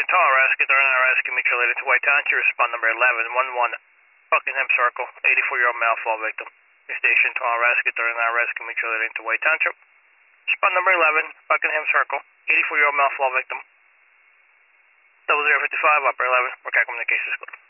Tall Rescue, Thornton Rescue, mutual related to White Township, respond number 1111, Buckingham Circle, 84-year-old male fall victim. Station Tall Rescue, Thornton Rescue, mutual related to White Township. Respond number 11, Buckingham Circle, 84-year-old male fall victim. 0055, Upper 11, we're communications code.